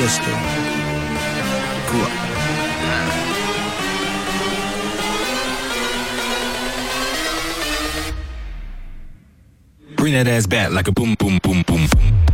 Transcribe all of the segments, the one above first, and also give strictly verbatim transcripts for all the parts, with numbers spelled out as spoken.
Mister Cool. Bring that ass back like a boom, boom, boom, boom.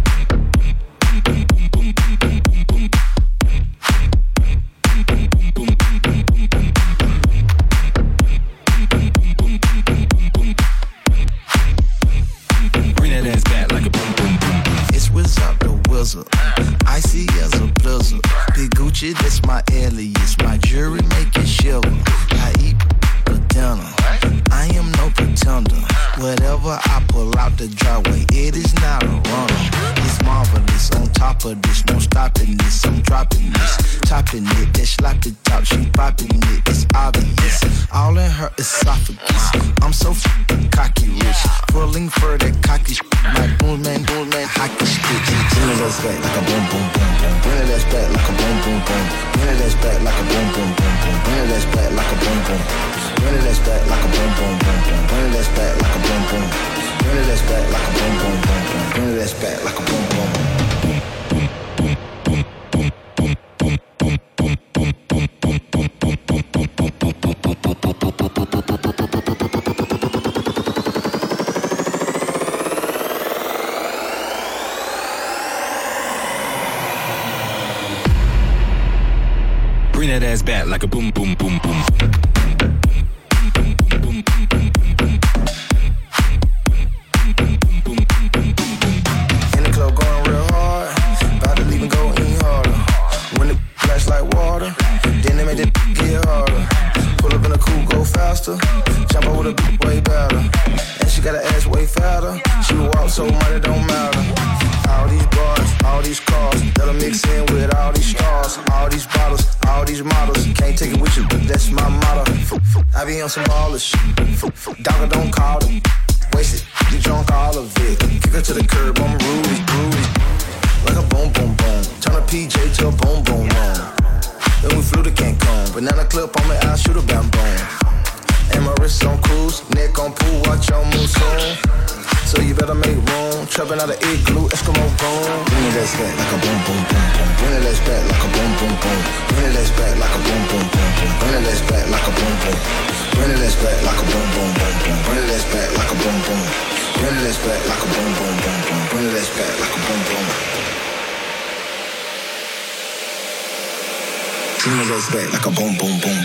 Bring that ass back like a boom, boom, boom. It's Wizard the Wizard, icy as a blizzard. Big Gucci, that's my alias. My jewelry make it shiver. I eat for dinner. I am no pretender. Whatever I pull out the driveway, it is not a runner. It's marvelous. On top of this, no stopping this. I'm dropping this, topping it. That sloppy top, she popping it. It's obvious. All in her esophagus. I'm so f***ing cocky rich. Pulling for that cocky sh**. Like boom man, boom man, hockey stick. Bring it ass back like a boom, boom, boom, boom. Bring it ass back like a boom, boom, boom. Bring it ass back like a boom, boom, boom, boom. Bring it ass back like a boom, boom. Bring it ass back like a boom, boom, boom, boom. Bring it ass back like a boom, boom. Bring it ass back like a boom, boom, boom, boom. Bring it ass back like a boom, boom. Bring that ass back like a boom, boom, boom, boom. In the club going real hard, about to leave and go in harder. When the flash like water, then they make it get harder. Pull up in a coupe, go faster. Jump out with a beat way better. And she got her ass way fatter. She walk so much it don't matter. All these bars, all these cars, that'll mix in with all these stars, all these bottles, all these models. Can't take it with you, that's my motto. I be on some ballers shit. Dogger don't call them. Waste it, you drunk all of it. Kick her to the curb, I'm rude, rude. Like a boom, boom, boom. Turn a P J to a boom, boom, boom. Then we flew to Cancun. Banana clip on me, I'll shoot a bam, boom. And my wrist on cruise, neck on pool, watch your move soon. So you better make room. Trapping out of igloo, Eskimo boom. Bring it ass back like a boom, boom, boom, boom. Bring it ass back like a boom, boom, boom. Bring it ass back like a boom, boom, boom, boom. Bring it ass back like a boom, boom. Bring it ass back like a boom, boom, boom, boom. Bring it ass back like a boom, boom. Bring it ass back like a boom, boom, boom, boom. Bring it ass back like a boom, boom. Bring it ass back like a boom, boom, boom.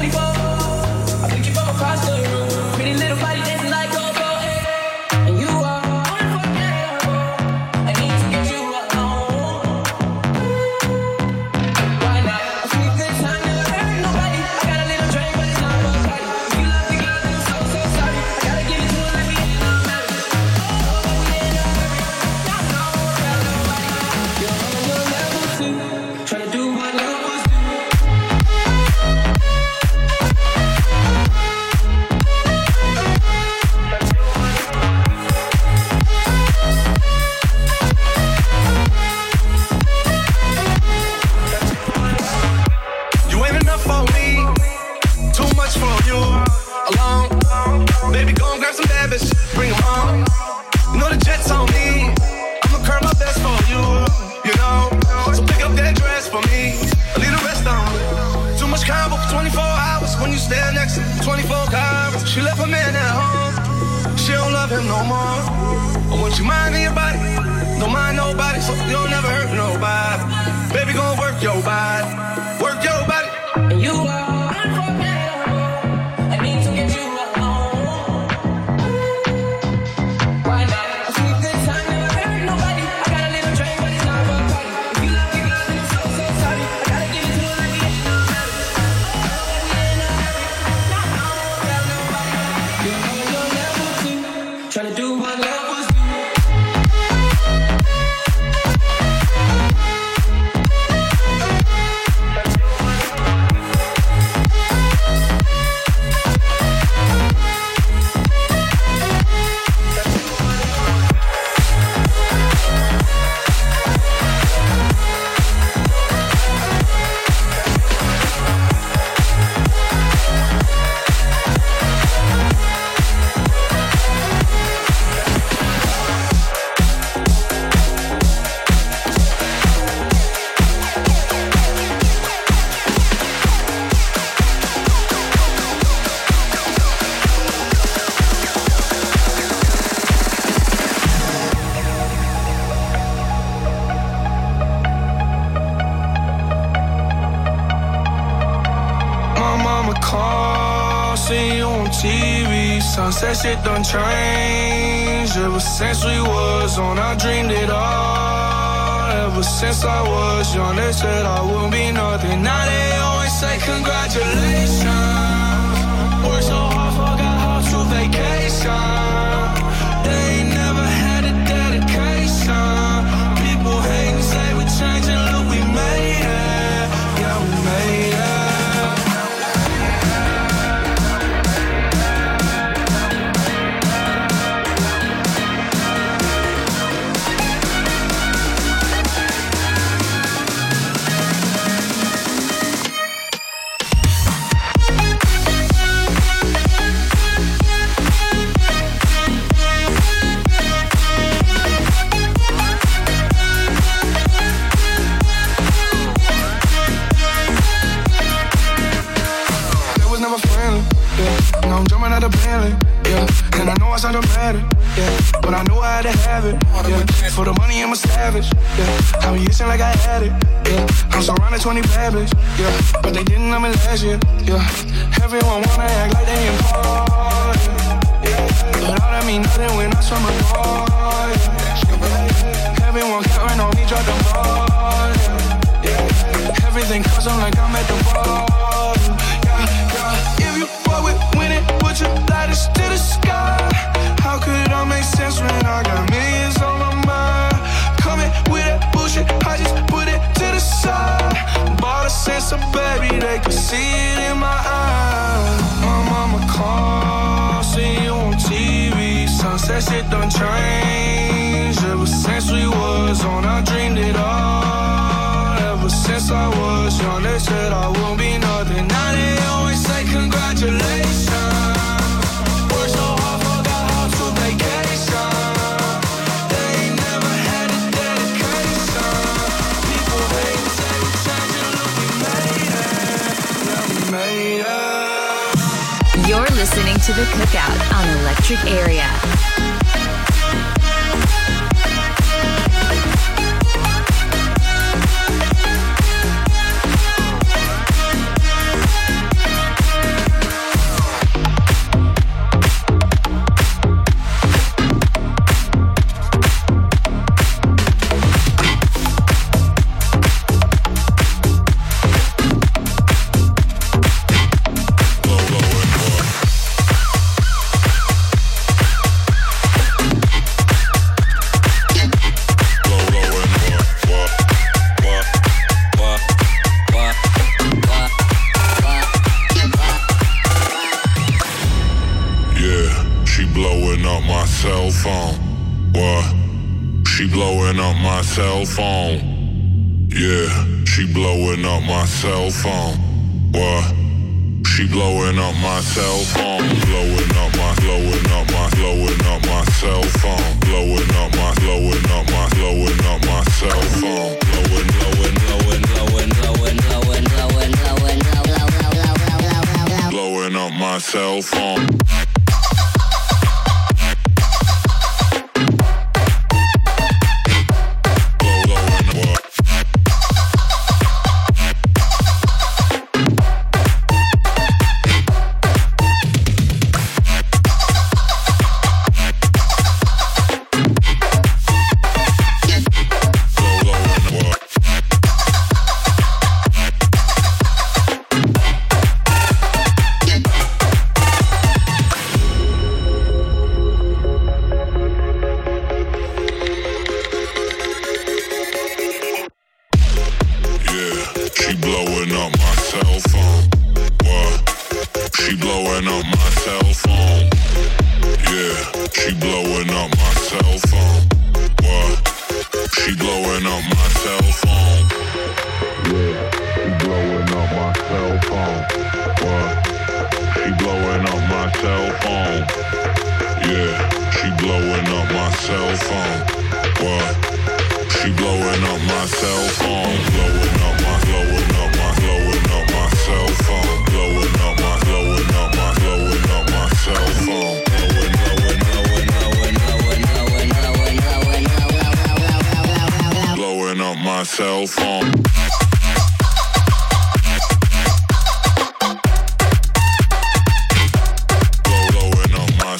Sunset shit done changed. Ever since we was on, I dreamed it all. Ever since I was young, they said I wouldn't be nothing. Now they always say congratulations. Worked so hard, forgot how to vacation. They ain't never had a dedication. People hate and say we changing, look, we made it. Yeah, we made it. Yeah, and I know I sound dramatic, yeah, but I know I had to have it, yeah. For the money, I'm a savage, yeah. I be itching like I had it, yeah. I'm surrounded twenty bad bitches, yeah, but they didn't know me last year, yeah. Everyone wanna act like they important, yeah. But all that mean nothing when I swim a ball, yeah. Everyone counting on me, drop the ball, yeah, yeah. Everything cause I'm like I'm at the ball, yeah, yeah. If you fuck with winning, put your lighters to the sky. How could I make sense when I got millions on my mind? Coming with that bullshit, I just put it to the side. Bought a sense of baby, they could see it in my eyes. My mama called, see you on T V. Sunset shit done changed. Ever since we was on, I dreamed it all. Ever since I was young, they said I won't be nothing. Now they always say congratulations. Worked so hard, forgot how to vacation. They ain't never had a dedication. People hate and say we changing, look, we made it. Yeah, we made it. You're listening to The Cookout on Electric Area. she blowing up my cell phone. What? She blowing up my cell phone. Yeah, she blowing up my cell phone. What? She blowing up my cell phone. Blowing up my, blowing up my, blowing up my cell phone. Blowing up my, blowing up my, blowing up my cell phone. Blowing, blowing, blowing, blowing, blowing, blowing, blowing, blowing, blowing, blowing up my cell phone. Cell phone. Blowing up my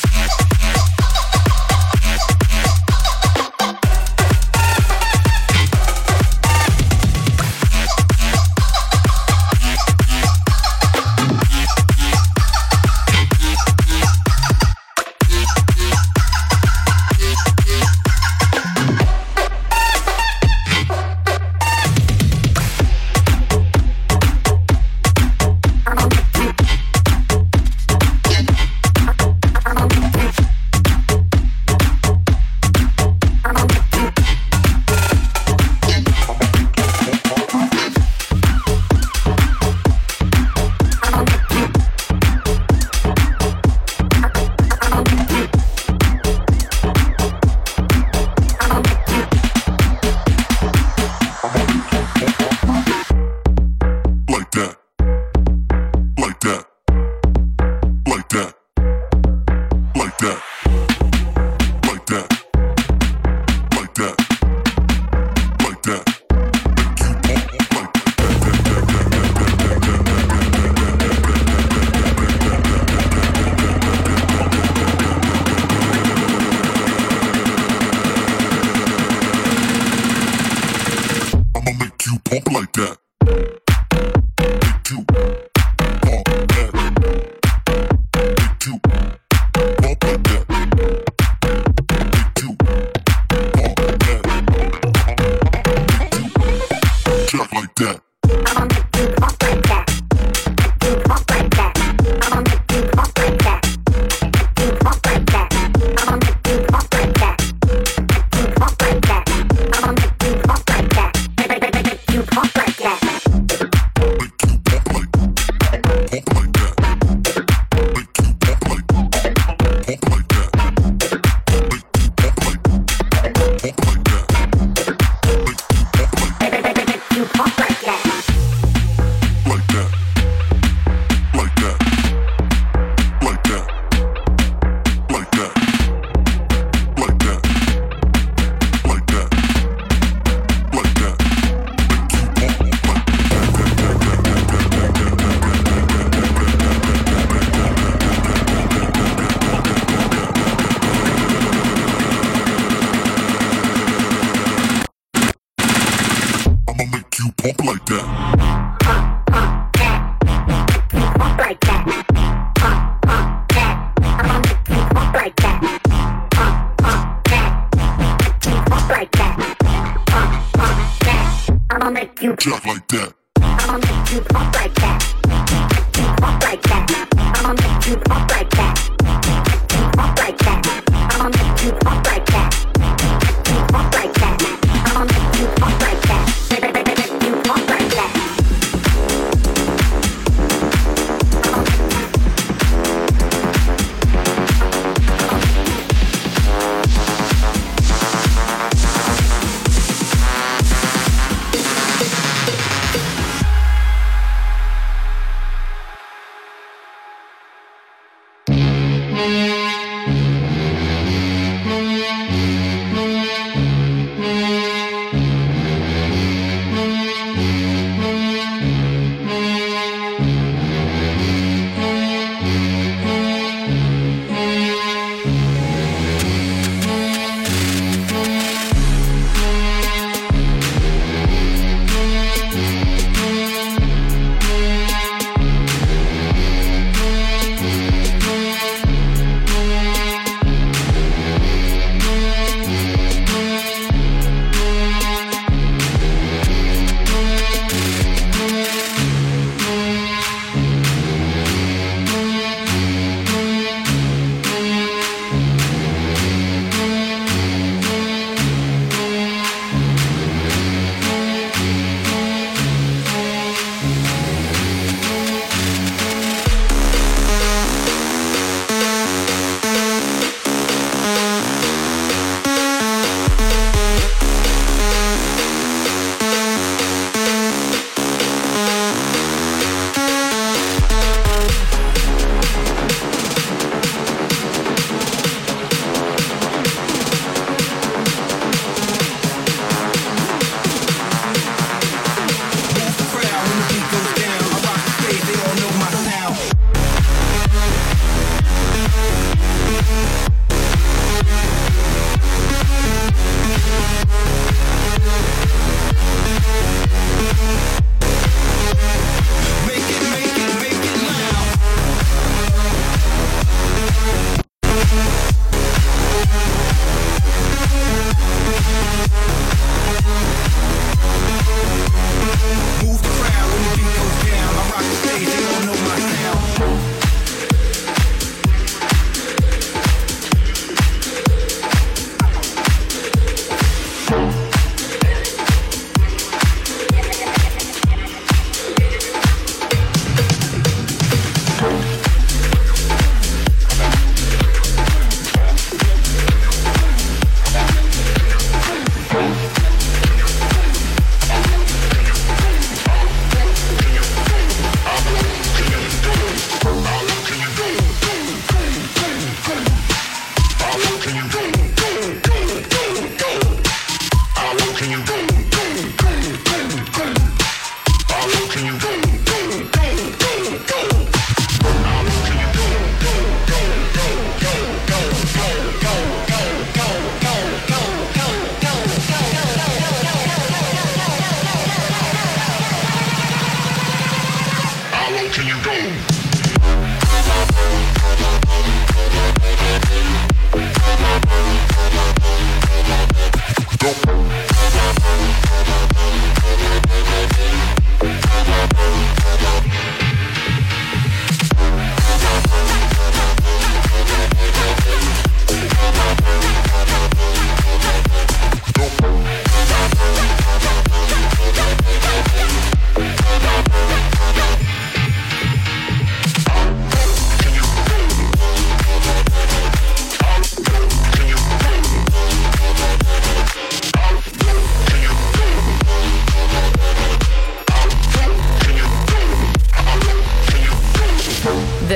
Jack like that. I'ma make you pop like that. Pop like that. I'ma make you pop like that. Pop like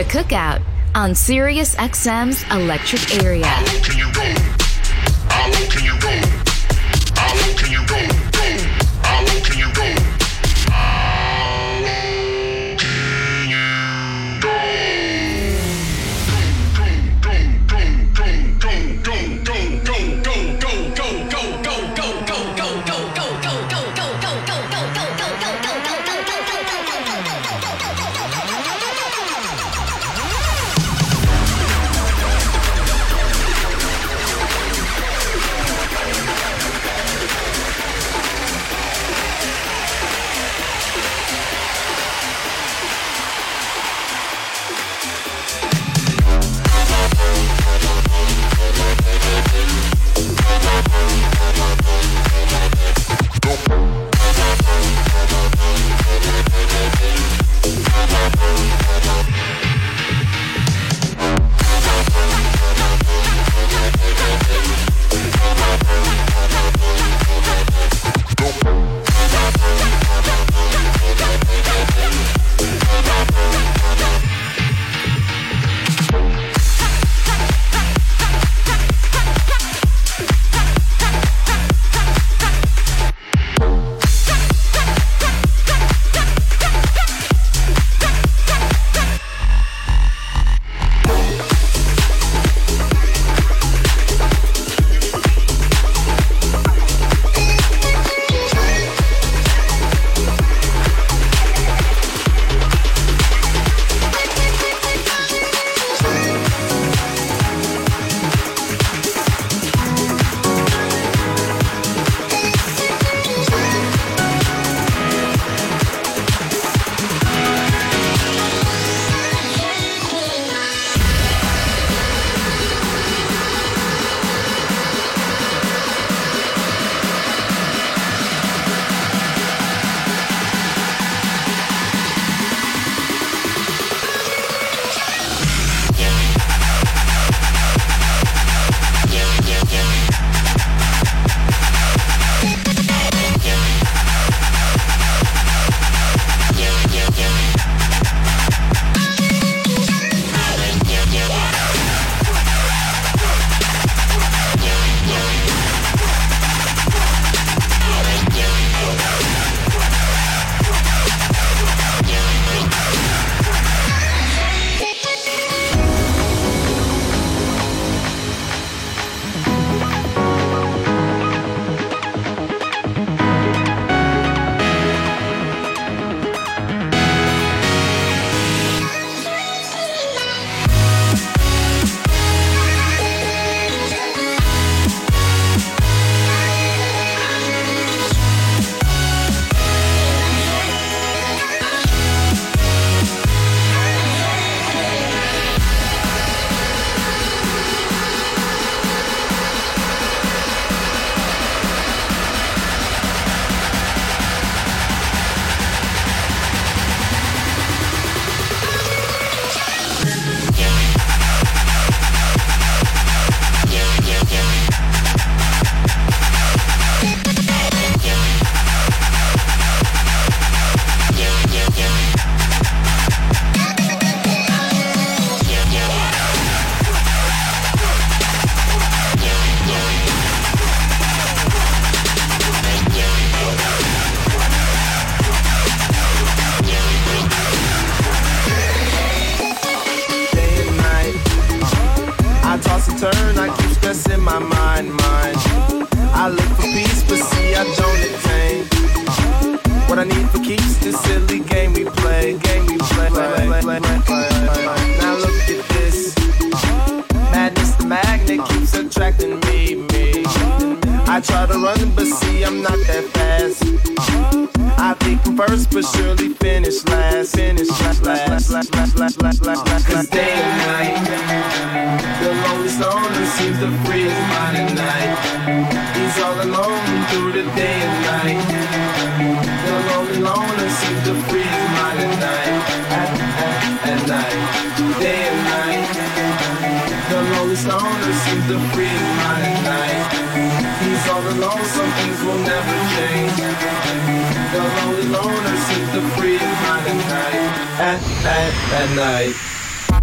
Cookout on Sirius X M's Electric Area. How low can you go? How low can you go? How low can you go? Go. How low can you go? How low can you go? turn, I keep stressing my mind, mind. I look for peace, but see I don't attain. What I need for keeps this silly game we play, game we play. play, play, play, play, play. Now look at this. Madness, the magnet keeps attracting me, me. I try to run, but see I'm not that fast. I think I'm first, but surely finish last. Finish last, last, last, last, last, last, last, last. Cause day and night, the lonely stoner seems to free his mind at night. He's all alone through the day and night. The lonely loner seems to free his mind at night. At, at, at night, day and night. The lonely stoner seems to free his mind at night. He's all alone, some things will never change. The lonely loner seems to free his mind at night. At, at, at night.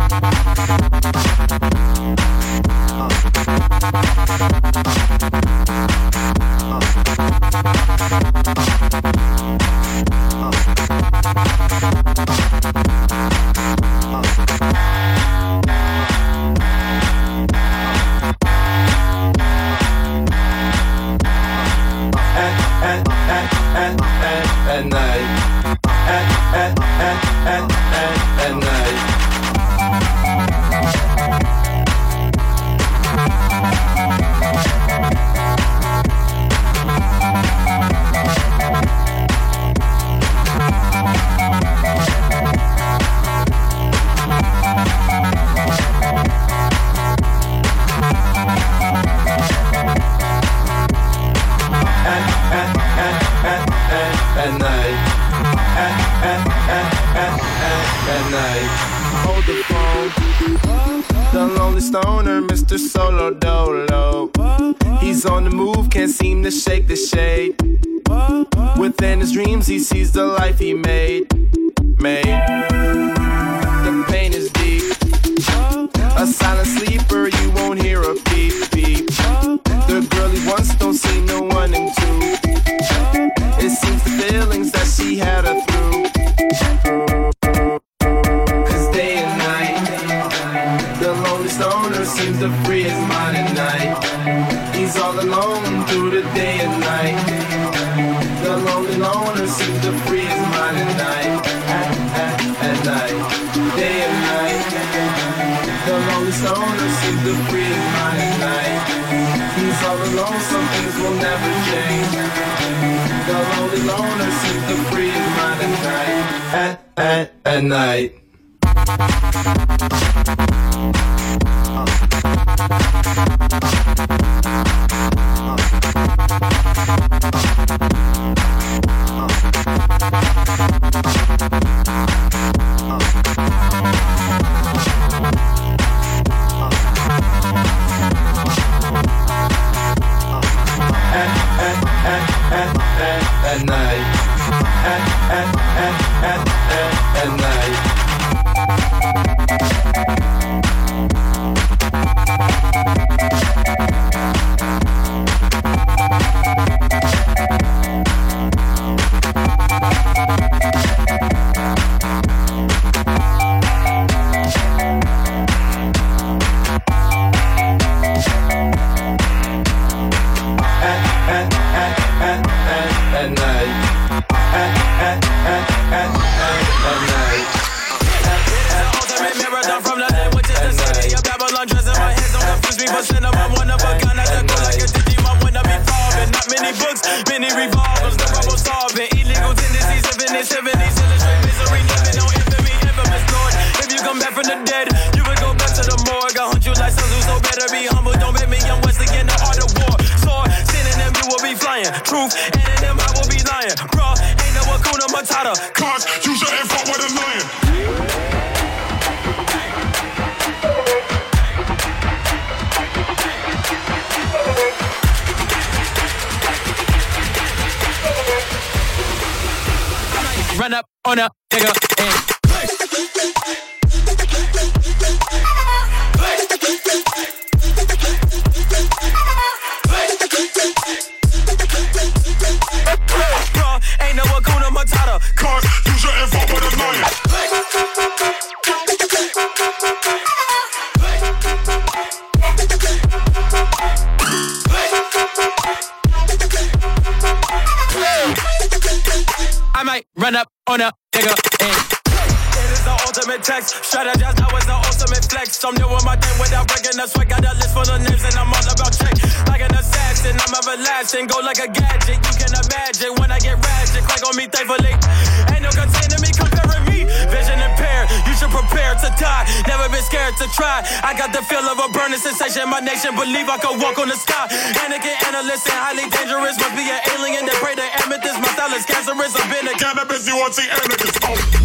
Go like a gadget, you can imagine when I get ratchet, crack on me thankfully. Ain't no containing me, comparing me. Vision impaired, you should prepare to die. Never been scared to try. I got the feel of a burning sensation. My nation believe I could walk on the sky. Anakin, analyst, and highly dangerous. Must be an alien that pray to amethyst. My style is cancerous. I've been a cannabis. You want to see anarchists?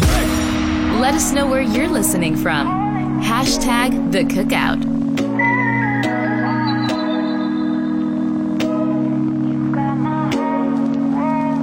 Oh. Let us know where you're listening from. Hashtag The Cookout.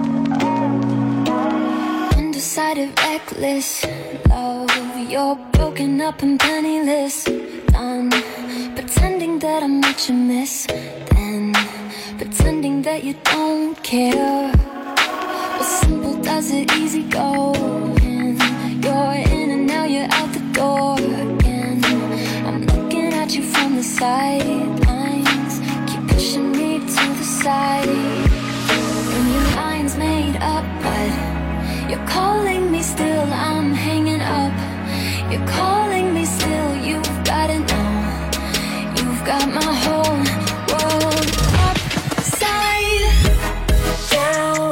Undecided, reckless love. You're broken. broken up and penniless. Done pretending that I'm what you miss. Then pretending that you don't care. Well, simple does it, easy go. And you're in and now you're out the door again. I'm looking at you from the sidelines. Keep pushing me to the side. And your mind's made up, but you're calling me still. I'm hanging up. You're calling me still. You've got it now. You've got my whole world upside down.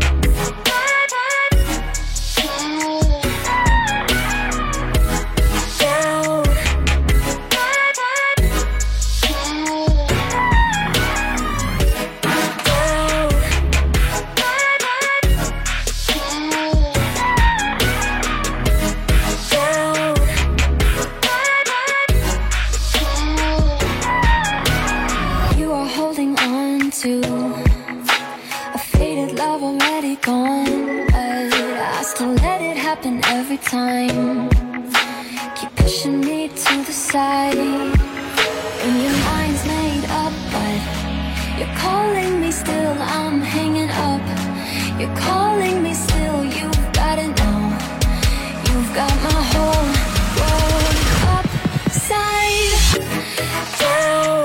To a faded love already gone, but I still let it happen every time. Keep pushing me to the side. And your mind's made up, but you're calling me still. I'm hanging up. You're calling me still. You've got it now. You've got my whole world upside down.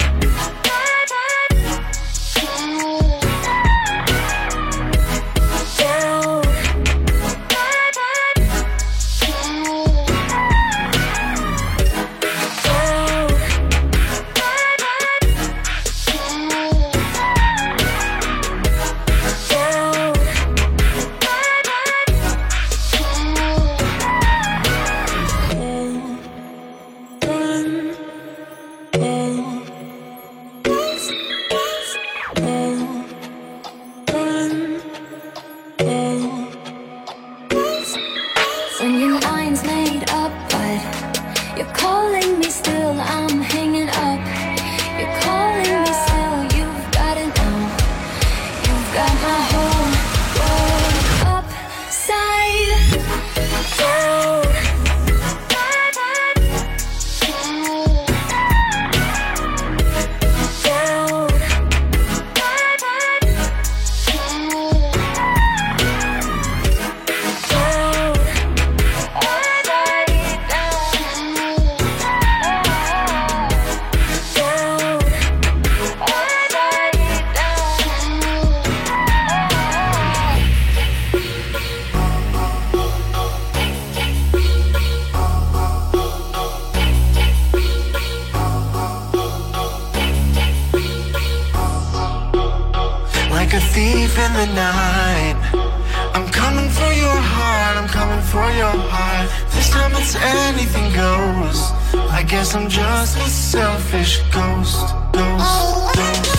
I'm just a selfish ghost, ghost, ghost.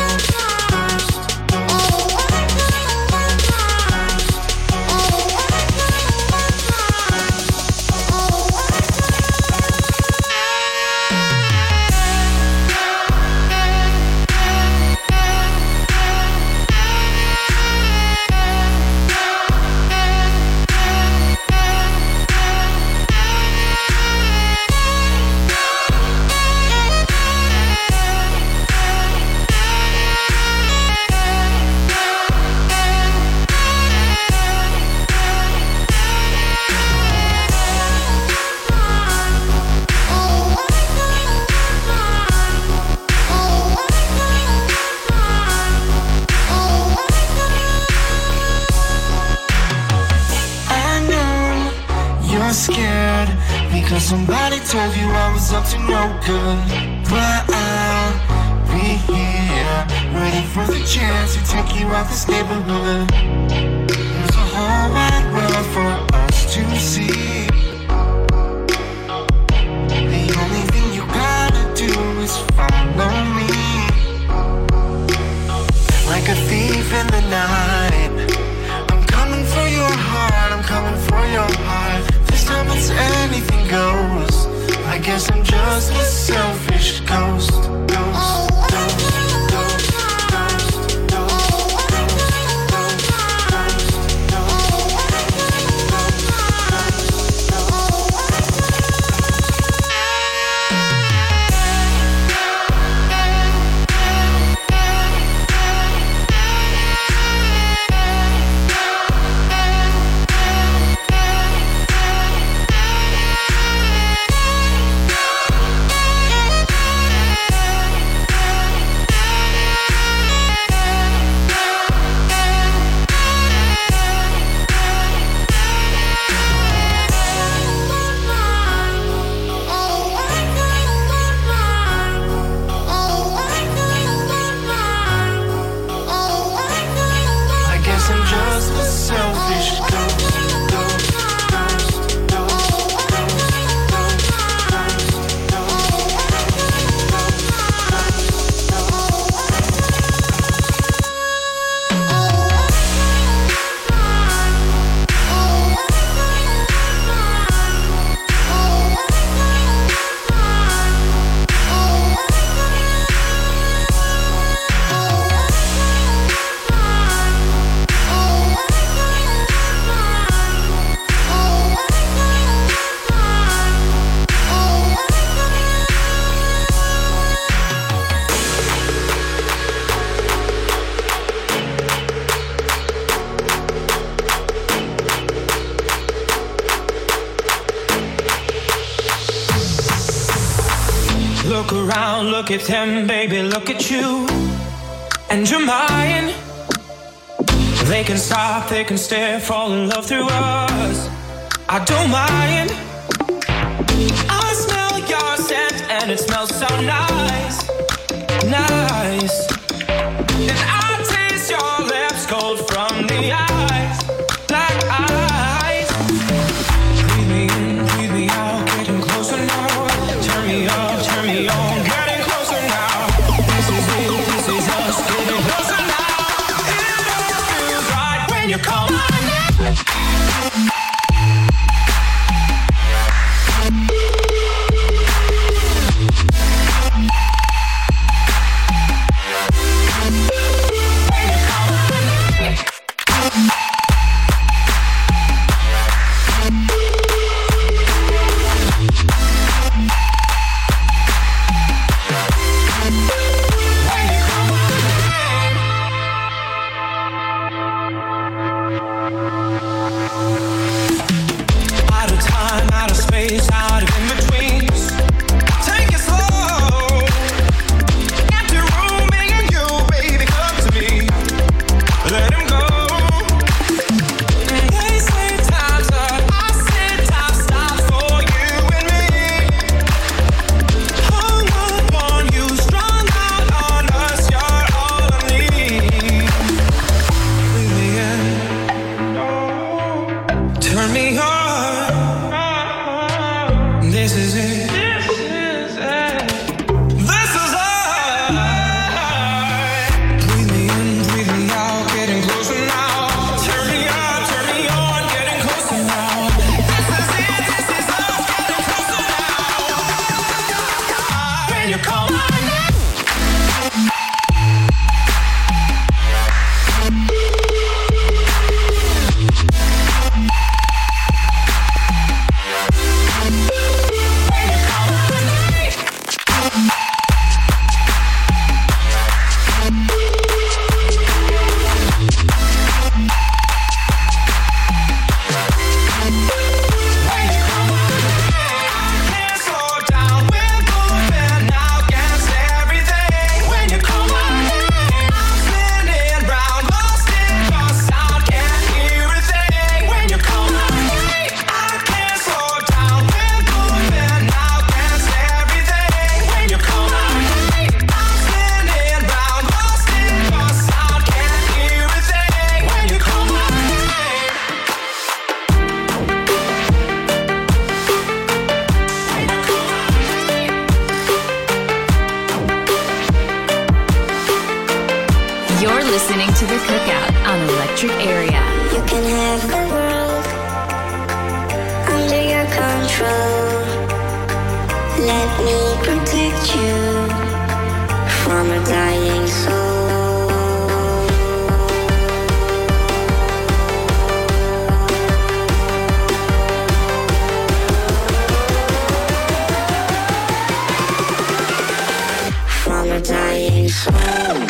Scared because somebody told you I was up to no good. But I'll be here, waiting for the chance to take you out this neighborhood. There's a whole wide world for us to see. The only thing you gotta do is follow me. Like a thief in the night, I'm coming for your heart, I'm coming for your heart. This time it's anything goes. I guess I'm just a selfish ghost, ghost, ghost, ghost, ghost, ghost, ghost, ghost. Look at them, baby, look at you. And you're mine. They can stop, they can stare, fall in love through us. I don't mind. I smell your scent and it smells so nice, nice. And I taste your lips cold from the eyes, black eyes. Breathe me in, breathe me out, getting closer now. Turn me up, turn me on, getting closer now. This is it, this is us, getting closer now. It all feels right when you call my name. Listening to The Cookout on Electric Area. You can have the world under your control. Let me protect you from a dying soul. From a dying soul.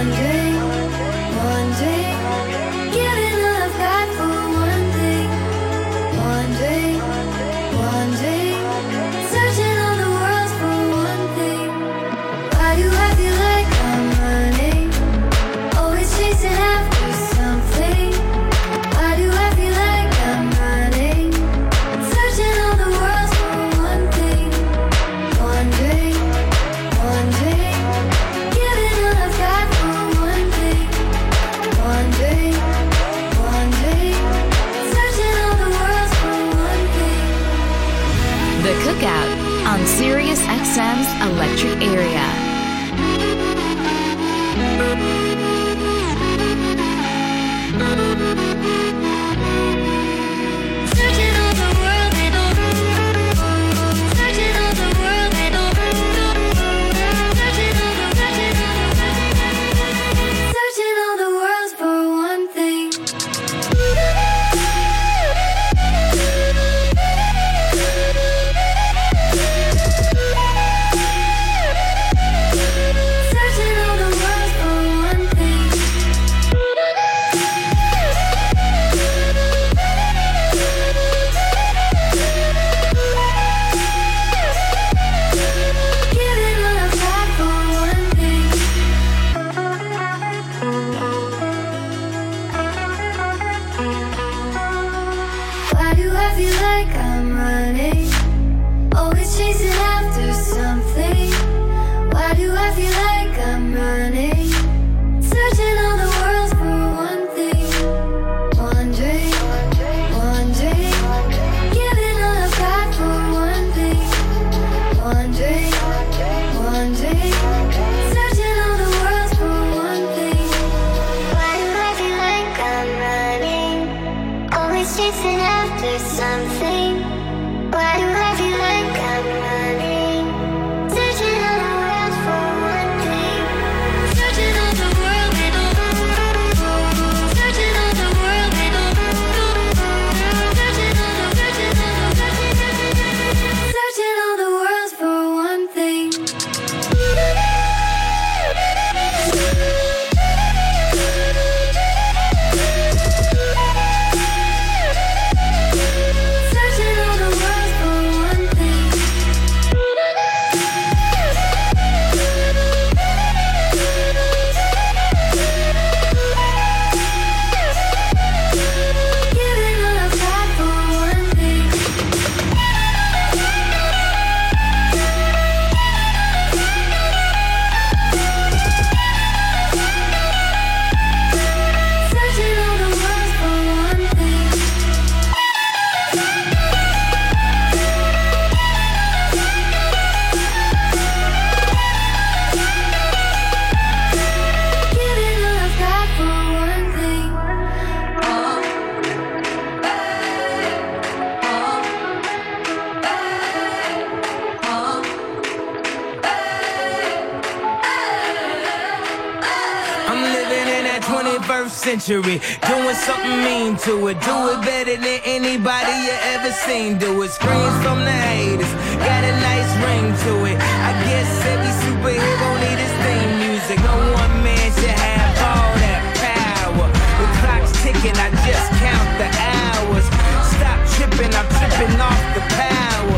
Century, doing something mean to it. Do it better than anybody you ever seen. Do it. Screams from the haters, got a nice ring to it. I guess every superhero need his theme music. No one man should have all that power. The clock's ticking, I just count the hours. Stop tripping, I'm tripping off the power.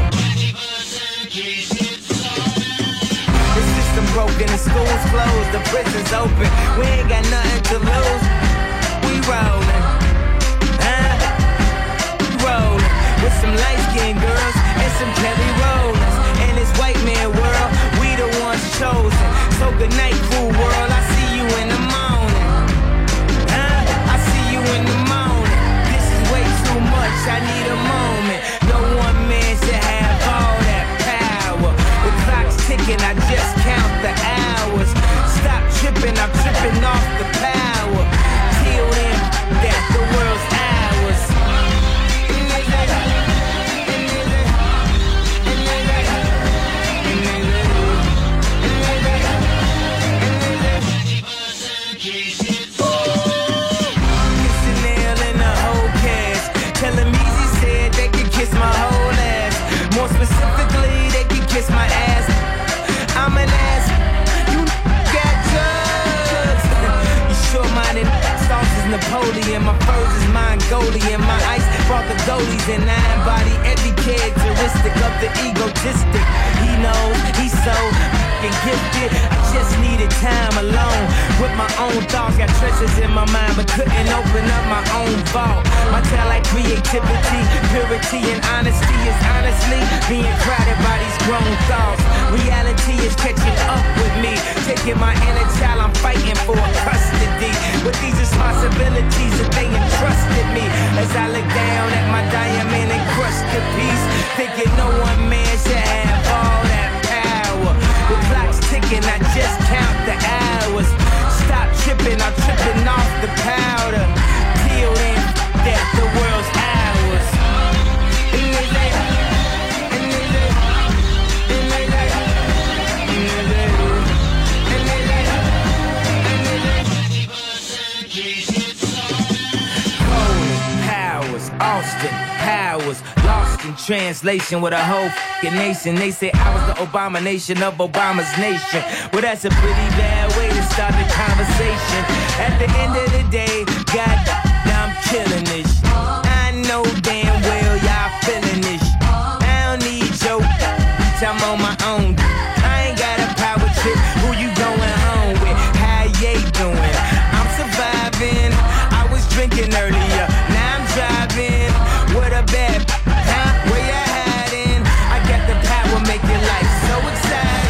The system broken, the school's closed, the prison's open. We ain't got nothing to lose. We rollin', huh? Rollin' with some light-skinned girls and some Kelly Rollins. In this white man world, we the ones chosen. So good night, cool world. I see you in the morning, huh? I see you in the morning. This is way too much. I need a moment. No one man should have all that power. The clock's ticking. I just count the hours. Stop tripping. I'm tripping off the power. Till then, that the world's ours. Napoleon. My furs is Mongolian. My ice brought the goalies and I embody every characteristic of the egotistic. He knows he's so f***ing gifted. I just needed time alone with my own thoughts. Got treasures in my mind but couldn't open up my own vault. My talent, creativity, purity and honesty is honestly being crowded by these grown thoughts. Reality is catching up with me, taking my inner child, I'm fighting for custody. With these responsibilities that they entrusted me, as I look down at my diamond encrusted piece, thinking no one man should have all that power. The clock's ticking, I just count the hours. Stop tripping, I'm tripping off the powder. Till then, that the world's ours. Austin Powers, lost in translation with a whole f***ing nation. They say I was the abomination of Obama's nation. Well, that's a pretty bad way to start the conversation. At the end of the day, God, I'm killing this. I know damn well y'all feeling this. I don't need your I'm on my own. I ain't got a power trip. Who you going home with? How you doing? I'm surviving. I was drinking earlier. Now I'm driving. What a bad, huh? Where you hiding? I got the power, make your life so exciting.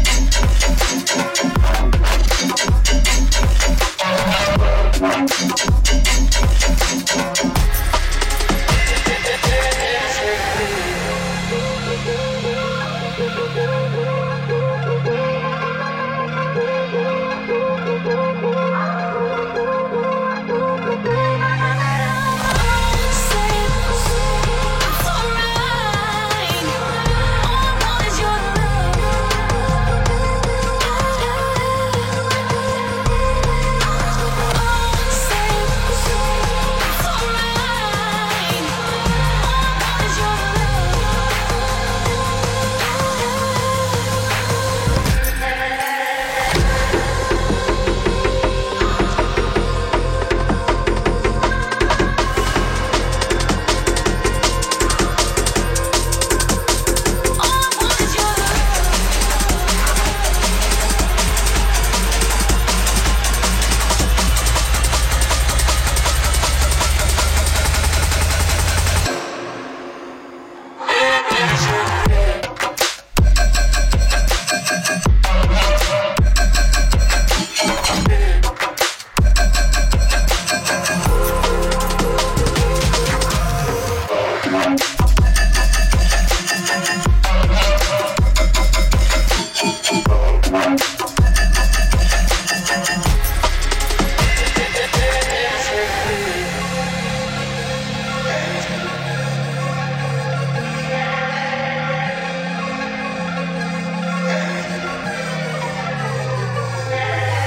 We'll be right back.